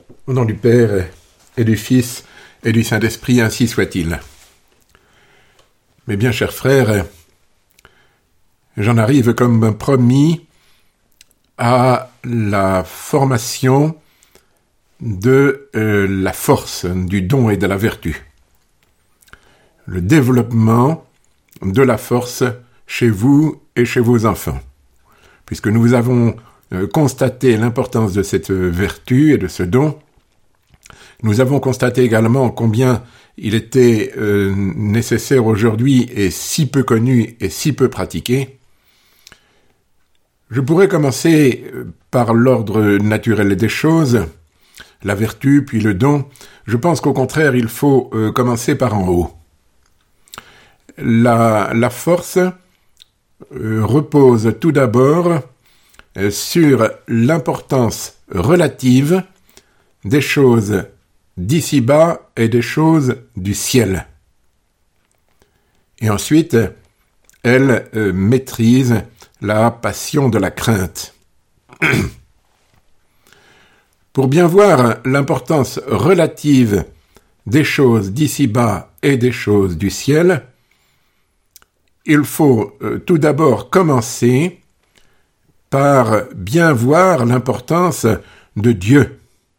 Au nom du Père et du Fils et du Saint-Esprit, ainsi soit-il. Mes bien chers frères, j'en arrive comme promis à la formation de la force, du don et de la vertu. Le développement de la force chez vous et chez vos enfants. Puisque nous avons constaté l'importance de cette vertu et de ce don, nous avons constaté également combien il était nécessaire aujourd'hui et si peu connu et si peu pratiqué. Je pourrais commencer par l'ordre naturel des choses, la vertu puis le don. Je pense qu'au contraire, il faut commencer par en haut. La force repose tout d'abord sur l'importance relative des choses d'ici-bas et des choses du ciel. Et ensuite, elle maîtrise la passion de la crainte. Pour bien voir l'importance relative des choses d'ici-bas et des choses du ciel, il faut tout d'abord commencer par bien voir l'importance de Dieu.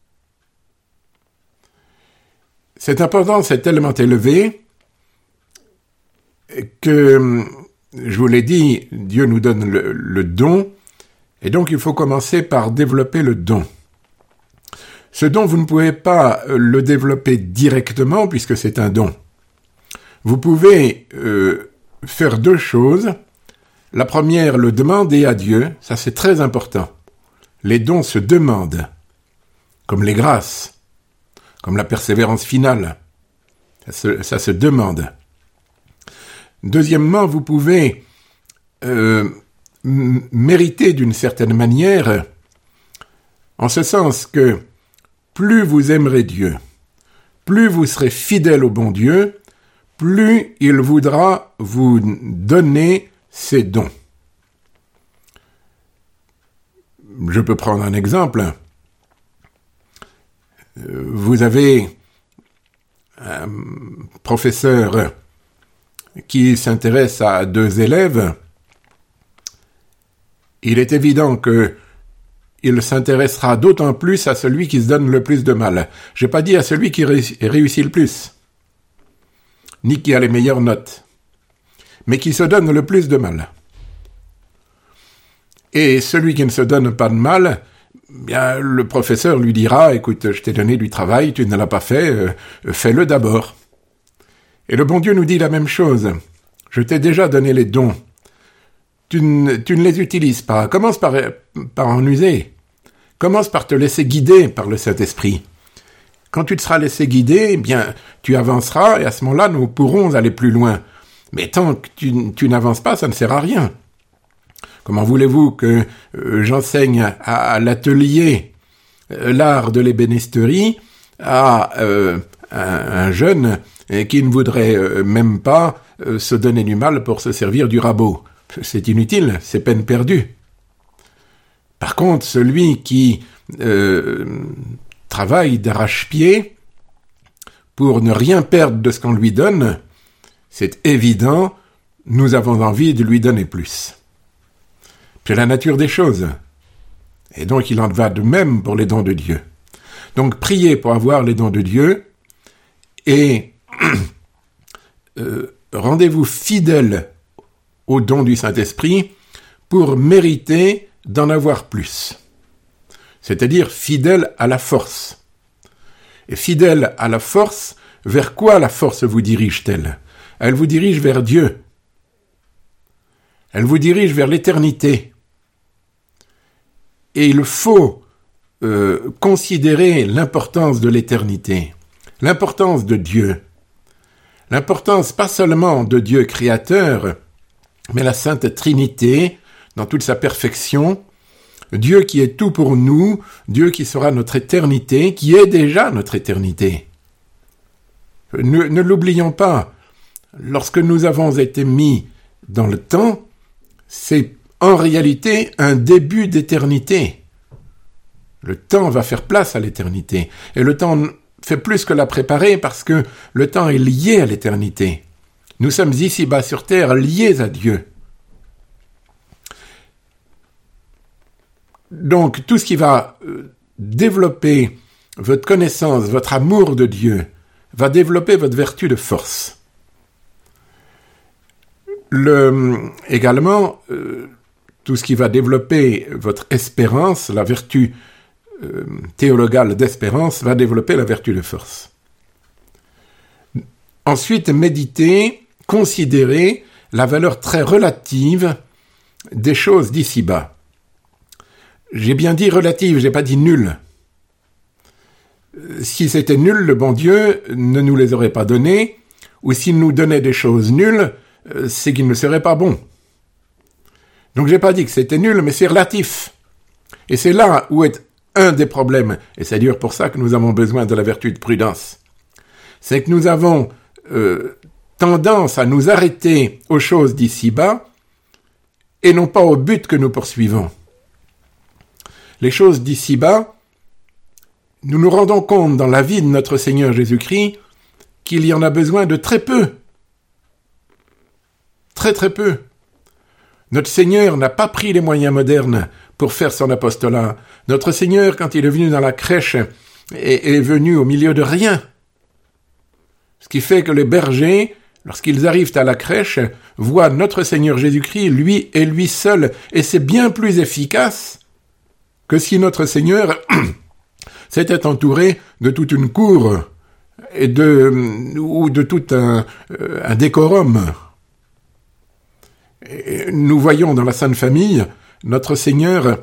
Cette importance est tellement élevée que, je vous l'ai dit, Dieu nous donne le don, et donc il faut commencer par développer le don. Ce don, vous ne pouvez pas le développer directement puisque c'est un don. Vous pouvez faire deux choses. La première, le demander à Dieu, ça c'est très important. Les dons se demandent, comme les grâces, comme la persévérance finale. Ça se demande. Deuxièmement, vous pouvez mériter d'une certaine manière, en ce sens que plus vous aimerez Dieu, plus vous serez fidèle au bon Dieu, plus il voudra vous donner ses dons. Je peux prendre un exemple. Vous avez un professeur qui s'intéresse à deux élèves. Il est évident qu'il s'intéressera d'autant plus à celui qui se donne le plus de mal. Je n'ai pas dit à celui qui réussit le plus, ni qui a les meilleures notes, mais qui se donne le plus de mal. Et celui qui ne se donne pas de mal, bien, le professeur lui dira « Écoute, je t'ai donné du travail, tu ne l'as pas fait, fais-le d'abord. » Et le bon Dieu nous dit la même chose. « Je t'ai déjà donné les dons. Tu ne les utilises pas. Commence par en user. Commence par te laisser guider par le Saint-Esprit. Quand tu te seras laissé guider, eh bien, tu avanceras et à ce moment-là, nous pourrons aller plus loin. Mais tant que tu n'avances pas, ça ne sert à rien. Comment voulez-vous que j'enseigne à l'atelier l'art de l'ébénisterie à un jeune qui ne voudrait même pas se donner du mal pour se servir du rabot? C'est inutile, c'est peine perdue. Par contre, celui qui travaille d'arrache-pied pour ne rien perdre de ce qu'on lui donne, c'est évident, nous avons envie de lui donner plus. C'est la nature des choses. Et donc, il en va de même pour les dons de Dieu. Donc, priez pour avoir les dons de Dieu et rendez-vous fidèle aux dons du Saint-Esprit pour mériter d'en avoir plus. C'est-à-dire fidèle à la force. Et fidèle à la force, vers quoi la force vous dirige-t-elle? Elle vous dirige vers Dieu. Elle vous dirige vers l'éternité. Et il faut considérer l'importance de l'éternité, l'importance de Dieu, l'importance pas seulement de Dieu créateur, mais la Sainte Trinité dans toute sa perfection, Dieu qui est tout pour nous, Dieu qui sera notre éternité, qui est déjà notre éternité. Ne l'oublions pas, lorsque nous avons été mis dans le temps, c'est en réalité un début d'éternité. Le temps va faire place à l'éternité. Et le temps fait plus que la préparer parce que le temps est lié à l'éternité. Nous sommes ici-bas sur terre liés à Dieu. Donc, tout ce qui va développer votre connaissance, votre amour de Dieu, va développer votre vertu de force. Également, tout ce qui va développer votre espérance, la vertu théologale d'espérance, va développer la vertu de force. Ensuite, méditez, considérez la valeur très relative des choses d'ici-bas. J'ai bien dit relative, j'ai pas dit nulle. Si c'était nul, le bon Dieu ne nous les aurait pas données, ou s'il nous donnait des choses nulles, c'est qu'il ne serait pas bon. Donc j'ai pas dit que c'était nul, mais c'est relatif. Et c'est là où est un des problèmes, et c'est d'ailleurs pour ça que nous avons besoin de la vertu de prudence. C'est que nous avons tendance à nous arrêter aux choses d'ici-bas, et non pas au but que nous poursuivons. Les choses d'ici-bas, nous nous rendons compte dans la vie de notre Seigneur Jésus-Christ qu'il y en a besoin de très peu. Très très peu. Notre Seigneur n'a pas pris les moyens modernes pour faire son apostolat. Notre Seigneur, quand il est venu dans la crèche, est venu au milieu de rien. Ce qui fait que les bergers, lorsqu'ils arrivent à la crèche, voient notre Seigneur Jésus-Christ, lui et lui seul. Et c'est bien plus efficace que si notre Seigneur s'était entouré de toute une cour ou de tout un décorum. Et nous voyons dans la Sainte Famille, notre Seigneur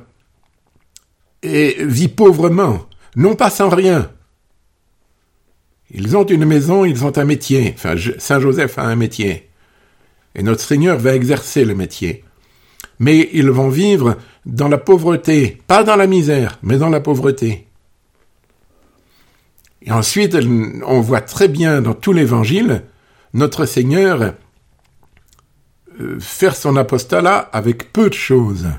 vit pauvrement, non pas sans rien. Ils ont une maison, ils ont un métier. Enfin, Saint Joseph a un métier. Et notre Seigneur va exercer le métier. Mais ils vont vivre dans la pauvreté, pas dans la misère, mais dans la pauvreté. Et ensuite, on voit très bien dans tout l'Évangile, notre Seigneur faire son apostolat avec peu de choses.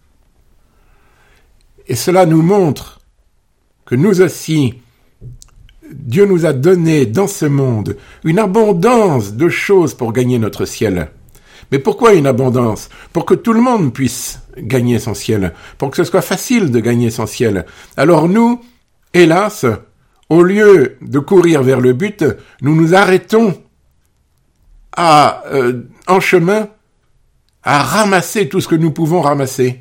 Et cela nous montre que nous aussi, Dieu nous a donné dans ce monde une abondance de choses pour gagner notre ciel. Mais pourquoi une abondance ? Pour que tout le monde puisse gagner son ciel, pour que ce soit facile de gagner son ciel. Alors nous, hélas, au lieu de courir vers le but, nous nous arrêtons en chemin à ramasser tout ce que nous pouvons ramasser.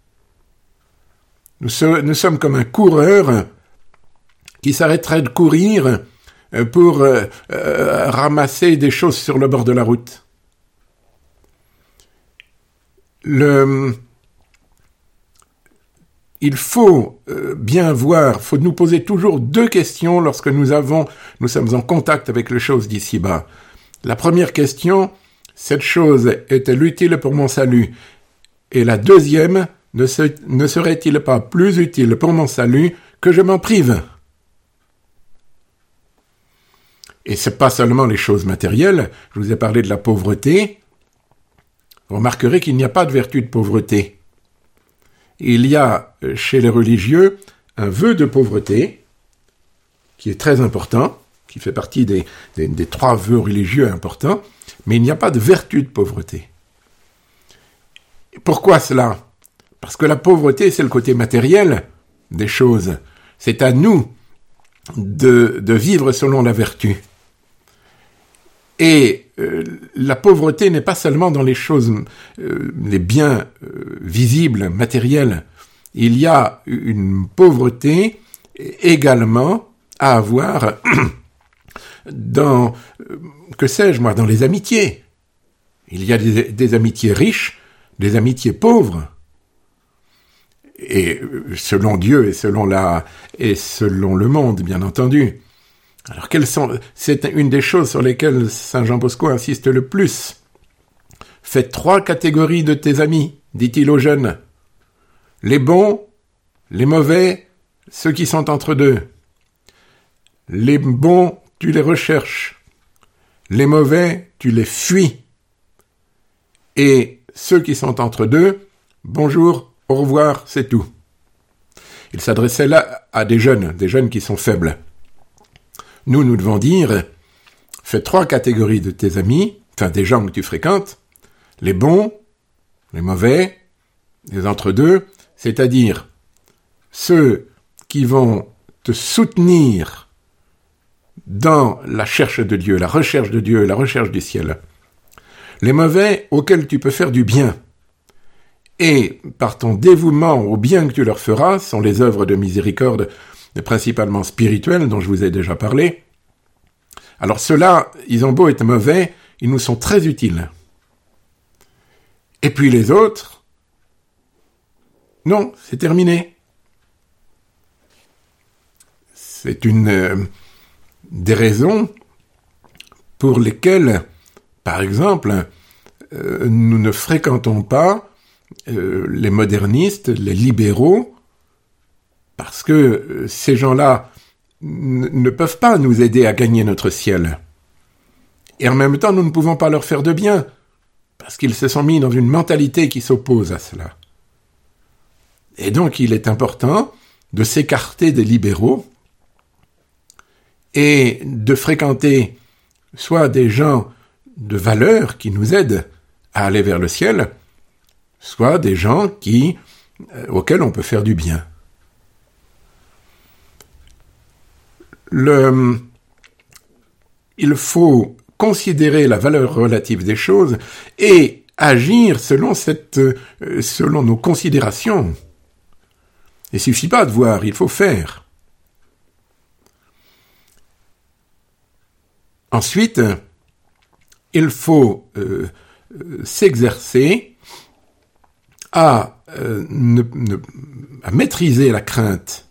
Nous sommes comme un coureur qui s'arrêterait de courir pour ramasser des choses sur le bord de la route. Il faut bien voir, faut nous poser toujours deux questions lorsque nous sommes en contact avec les choses d'ici-bas. La première question, cette chose est-elle utile pour mon salut ? Et la deuxième, ne serait-il pas plus utile pour mon salut que je m'en prive ? Et c'est pas seulement les choses matérielles, je vous ai parlé de la pauvreté. Vous remarquerez qu'il n'y a pas de vertu de pauvreté. Il y a chez les religieux un vœu de pauvreté qui est très important, qui fait partie des 3 vœux religieux importants, mais il n'y a pas de vertu de pauvreté. Pourquoi cela ? Parce que la pauvreté, c'est le côté matériel des choses. C'est à nous de vivre selon la vertu. Et la pauvreté n'est pas seulement dans les choses, les biens visibles, matériels. Il y a une pauvreté également à avoir dans, dans les amitiés. Il y a des amitiés riches, des amitiés pauvres. Et selon Dieu et selon le monde, bien entendu. Alors, c'est une des choses sur lesquelles Saint Jean Bosco insiste le plus. Fais 3 catégories de tes amis, dit-il aux jeunes. Les bons, les mauvais, ceux qui sont entre deux. Les bons, tu les recherches. Les mauvais, tu les fuis. Et ceux qui sont entre deux, bonjour, au revoir, c'est tout. Il s'adressait là à des jeunes qui sont faibles. Nous devons dire, fais 3 catégories de tes amis, enfin des gens que tu fréquentes, les bons, les mauvais, les entre-deux, c'est-à-dire ceux qui vont te soutenir dans la recherche de Dieu, la recherche du ciel. Les mauvais auxquels tu peux faire du bien. Et par ton dévouement au bien que tu leur feras, sont les œuvres de miséricorde, principalement spirituelles, dont je vous ai déjà parlé. Alors ceux-là, ils ont beau être mauvais, ils nous sont très utiles. Et puis les autres, non, c'est terminé. C'est une des raisons pour lesquelles, par exemple, nous ne fréquentons pas les modernistes, les libéraux, parce que ces gens-là ne peuvent pas nous aider à gagner notre ciel. Et en même temps, nous ne pouvons pas leur faire de bien, parce qu'ils se sont mis dans une mentalité qui s'oppose à cela. Et donc, il est important de s'écarter des libéraux et de fréquenter soit des gens de valeur qui nous aident à aller vers le ciel, soit des gens auxquels on peut faire du bien. Il faut considérer la valeur relative des choses et agir selon nos considérations. Il ne suffit pas de voir, il faut faire. Ensuite, il faut s'exercer à maîtriser la crainte.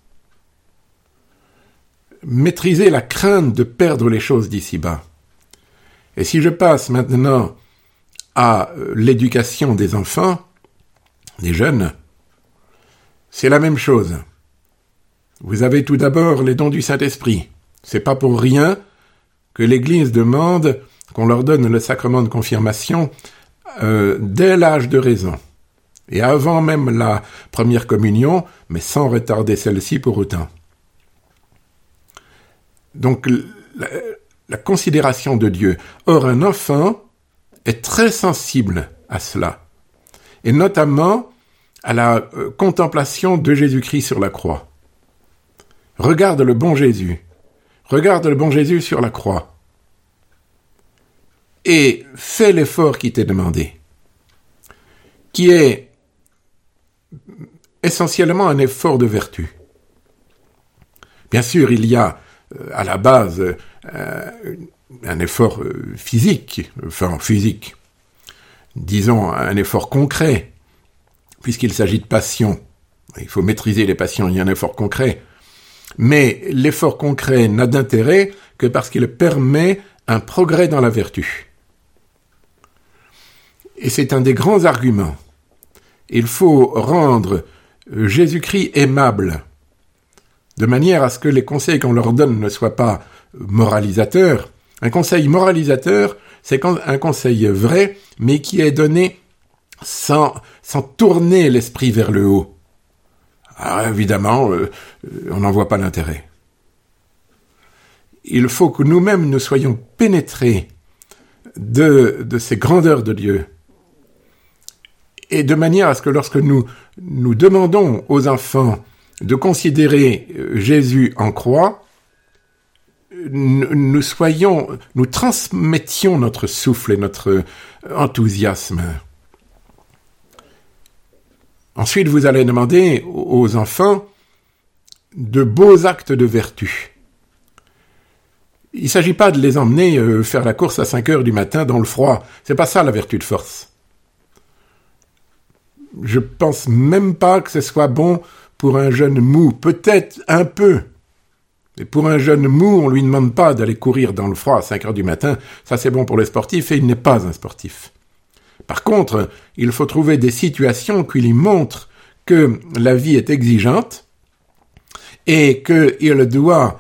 Maîtriser la crainte de perdre les choses d'ici-bas. Et si je passe maintenant à l'éducation des enfants, des jeunes, c'est la même chose. Vous avez tout d'abord les dons du Saint-Esprit. C'est pas pour rien que l'Église demande qu'on leur donne le sacrement de confirmation dès l'âge de raison. Et avant même la première communion, mais sans retarder celle-ci pour autant. Donc, la considération de Dieu. Or, un enfant est très sensible à cela. Et notamment à la contemplation de Jésus-Christ sur la croix. Regarde le bon Jésus. Regarde le bon Jésus sur la croix. Et fais l'effort qui t'est demandé. Qui est essentiellement un effort de vertu. Bien sûr, il y a à la base un effort physique, disons un effort concret, puisqu'il s'agit de passion. Il faut maîtriser les passions, il y a un effort concret. Mais l'effort concret n'a d'intérêt que parce qu'il permet un progrès dans la vertu. Et c'est un des grands arguments. Il faut rendre Jésus-Christ aimable, de manière à ce que les conseils qu'on leur donne ne soient pas moralisateurs. Un conseil moralisateur, c'est un conseil vrai, mais qui est donné sans tourner l'esprit vers le haut. Alors évidemment, on n'en voit pas l'intérêt. Il faut que nous-mêmes nous soyons pénétrés de ces grandeurs de Dieu. Et de manière à ce que lorsque nous demandons aux enfants de considérer Jésus en croix, nous transmettions notre souffle et notre enthousiasme. Ensuite, vous allez demander aux enfants de beaux actes de vertu. Il ne s'agit pas de les emmener faire la course à 5 heures du matin dans le froid. C'est pas ça la vertu de force. Je pense même pas que ce soit bon pour un jeune mou. Peut-être un peu. Mais pour un jeune mou, on lui demande pas d'aller courir dans le froid à 5 heures du matin. Ça, c'est bon pour les sportifs et il n'est pas un sportif. Par contre, il faut trouver des situations qui lui montrent que la vie est exigeante et qu'il doit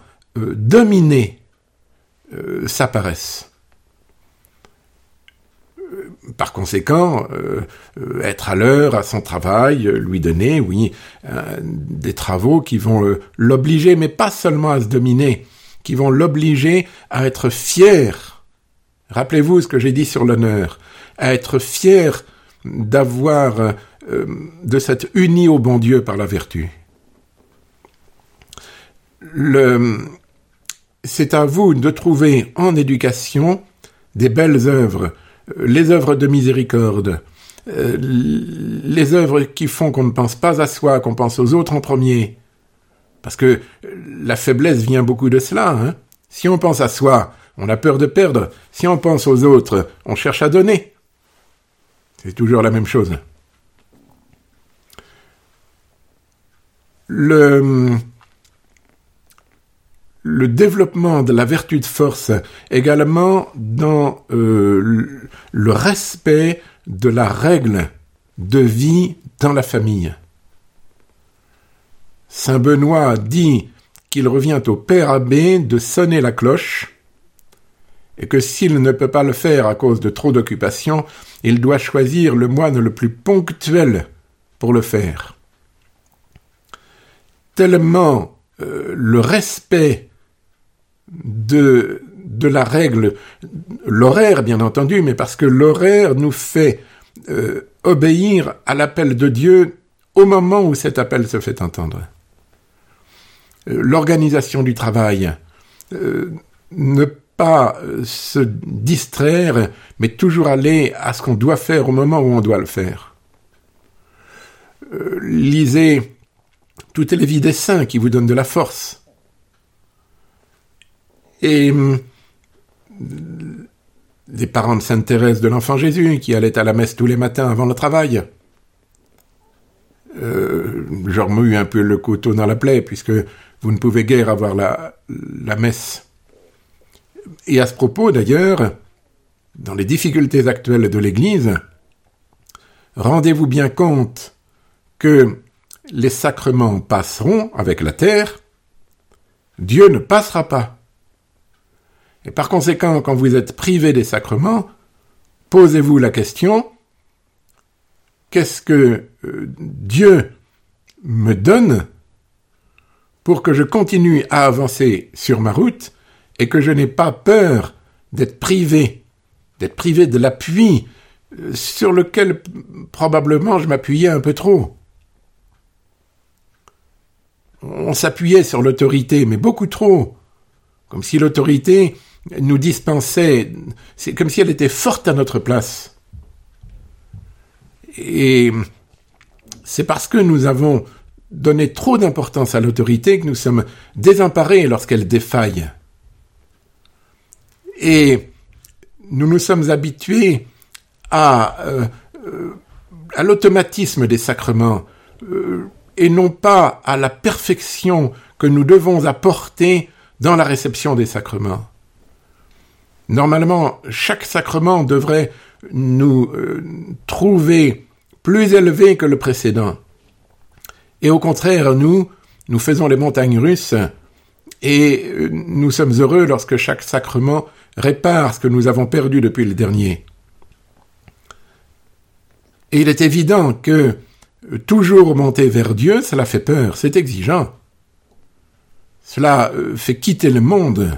dominer sa paresse. par conséquent, être à l'heure à son travail, lui donner, des travaux qui vont l'obliger, mais pas seulement à se dominer, qui vont l'obliger à être fier. Rappelez-vous ce que j'ai dit sur l'honneur, à être fier de s'être uni au bon Dieu par la vertu. C'est à vous de trouver en éducation des belles œuvres, les œuvres de miséricorde, les œuvres qui font qu'on ne pense pas à soi, qu'on pense aux autres en premier. Parce que la faiblesse vient beaucoup de cela. Hein. Si on pense à soi, on a peur de perdre. Si on pense aux autres, on cherche à donner. C'est toujours la même chose. Le développement de la vertu de force également dans le respect de la règle de vie dans la famille. Saint Benoît dit qu'il revient au père abbé de sonner la cloche et que s'il ne peut pas le faire à cause de trop d'occupation, il doit choisir le moine le plus ponctuel pour le faire. Tellement le respect de la règle, l'horaire bien entendu, mais parce que l'horaire nous fait obéir à l'appel de Dieu au moment où cet appel se fait entendre. L'organisation du travail, ne pas se distraire, mais toujours aller à ce qu'on doit faire au moment où on doit le faire. Lisez toutes les vies des saints qui vous donnent de la force. Et des parents de Sainte Thérèse de l'Enfant Jésus qui allaient à la messe tous les matins avant le travail. Je remue un peu le couteau dans la plaie puisque vous ne pouvez guère avoir la messe. Et à ce propos d'ailleurs, dans les difficultés actuelles de l'Église, rendez-vous bien compte que les sacrements passeront avec la terre, Dieu ne passera pas. Et par conséquent, quand vous êtes privé des sacrements, posez-vous la question, qu'est-ce que Dieu me donne pour que je continue à avancer sur ma route et que je n'ai pas peur d'être privé de l'appui sur lequel probablement je m'appuyais un peu trop. On s'appuyait sur l'autorité, mais beaucoup trop, comme si l'autorité nous dispensait, c'est comme si elle était forte à notre place. Et c'est parce que nous avons donné trop d'importance à l'autorité que nous sommes désemparés lorsqu'elle défaille. Et nous nous sommes habitués à l'automatisme des sacrements et non pas à la perfection que nous devons apporter dans la réception des sacrements. Normalement, chaque sacrement devrait nous trouver plus élevés que le précédent. Et au contraire, nous faisons les montagnes russes et nous sommes heureux lorsque chaque sacrement répare ce que nous avons perdu depuis le dernier. Et il est évident que toujours monter vers Dieu, cela fait peur, c'est exigeant. Cela fait quitter le monde.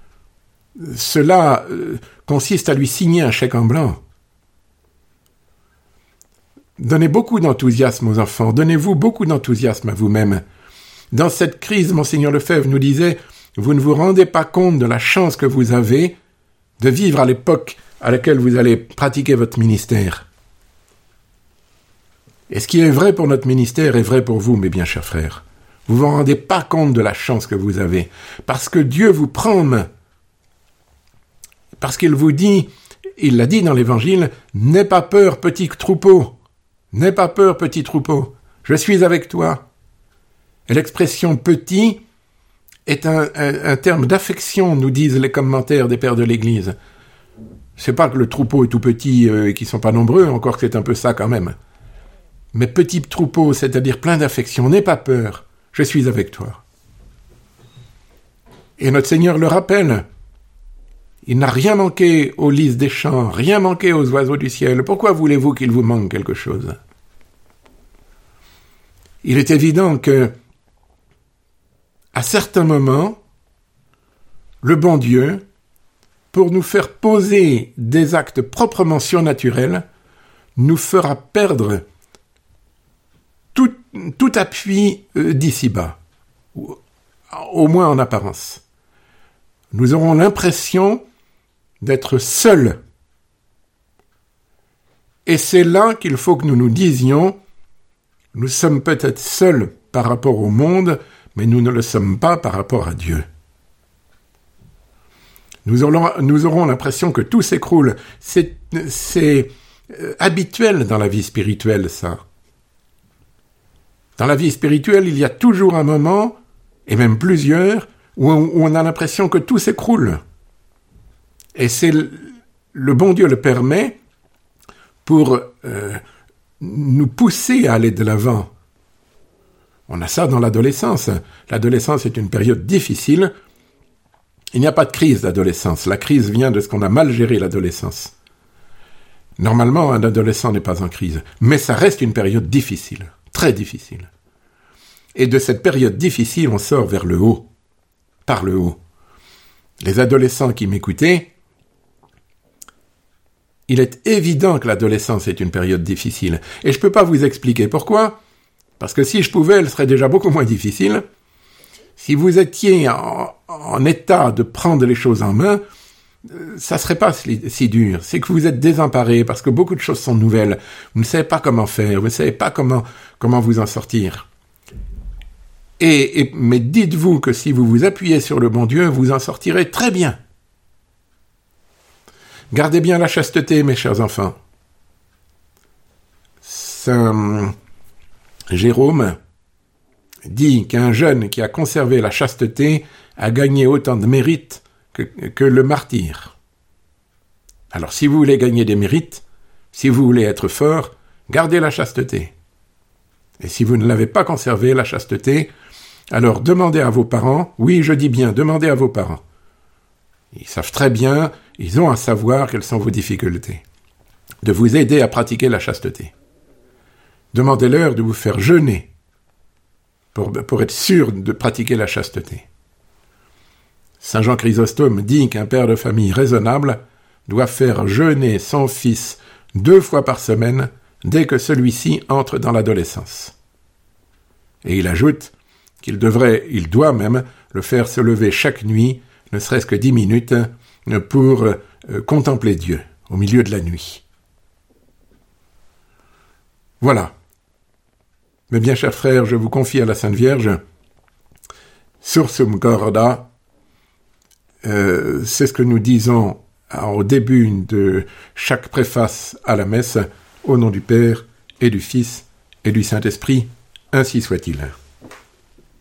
Cela consiste à lui signer un chèque en blanc. Donnez beaucoup d'enthousiasme aux enfants, donnez-vous beaucoup d'enthousiasme à vous-même. Dans cette crise, Monseigneur Lefebvre nous disait, vous ne vous rendez pas compte de la chance que vous avez de vivre à l'époque à laquelle vous allez pratiquer votre ministère. Et ce qui est vrai pour notre ministère est vrai pour vous, mes bien chers frères. Vous ne vous rendez pas compte de la chance que vous avez, parce que Dieu vous prend en main. Parce qu'il vous dit, il l'a dit dans l'Évangile, « N'aie pas peur, petit troupeau. N'aie pas peur, petit troupeau. Je suis avec toi. » Et l'expression « petit » est un terme d'affection, nous disent les commentaires des pères de l'Église. C'est pas que le troupeau est tout petit et qu'ils sont pas nombreux, encore que c'est un peu ça quand même. Mais petit troupeau, c'est-à-dire plein d'affection, n'aie pas peur, je suis avec toi. Et notre Seigneur le rappelle. Il n'a rien manqué aux lys des champs, rien manqué aux oiseaux du ciel. Pourquoi voulez-vous qu'il vous manque quelque chose? Il est évident que, à certains moments, le bon Dieu, pour nous faire poser des actes proprement surnaturels, nous fera perdre tout appui d'ici-bas, au moins en apparence. Nous aurons l'impression d'être seuls. Et c'est là qu'il faut que nous nous disions, nous sommes peut-être seuls par rapport au monde, mais nous ne le sommes pas par rapport à Dieu. Nous aurons l'impression que tout s'écroule. C'est habituel dans la vie spirituelle, ça. Dans la vie spirituelle, il y a toujours un moment, et même plusieurs, où on a l'impression que tout s'écroule. Et c'est le bon Dieu le permet pour nous pousser à aller de l'avant. On a ça dans l'adolescence. L'adolescence est une période difficile. Il n'y a pas de crise d'adolescence. La crise vient de ce qu'on a mal géré l'adolescence. Normalement, un adolescent n'est pas en crise. Mais ça reste une période difficile. Très difficile. Et de cette période difficile, on sort vers le haut. Par le haut. Les adolescents qui m'écoutaient, il est évident que l'adolescence est une période difficile. Et je ne peux pas vous expliquer pourquoi. Parce que si je pouvais, elle serait déjà beaucoup moins difficile. Si vous étiez en état de prendre les choses en main, ça serait pas si dur. C'est que vous êtes désemparés parce que beaucoup de choses sont nouvelles. Vous ne savez pas comment faire, vous ne savez pas comment vous en sortir. Mais dites-vous que si vous vous appuyez sur le bon Dieu, vous en sortirez très bien. Gardez bien la chasteté, mes chers enfants. Saint Jérôme dit qu'un jeune qui a conservé la chasteté a gagné autant de mérites que le martyr. Alors, si vous voulez gagner des mérites, si vous voulez être fort, gardez la chasteté. Et si vous ne l'avez pas conservée, la chasteté, alors demandez à vos parents, oui, je dis bien, demandez à vos parents. Ils savent très bien, ils ont à savoir quelles sont vos difficultés, de vous aider à pratiquer la chasteté. Demandez-leur de vous faire jeûner pour être sûr de pratiquer la chasteté. Saint Jean Chrysostome dit qu'un père de famille raisonnable doit faire jeûner son fils 2 fois par semaine dès que celui-ci entre dans l'adolescence. Et il ajoute qu'il doit même le faire se lever chaque nuit, ne serait-ce que 10 minutes, pour contempler Dieu au milieu de la nuit. Voilà. Mais bien, chers frères, je vous confie à la Sainte Vierge, Sursum Corda, c'est ce que nous disons au début de chaque préface à la messe, au nom du Père et du Fils et du Saint-Esprit, ainsi soit-il.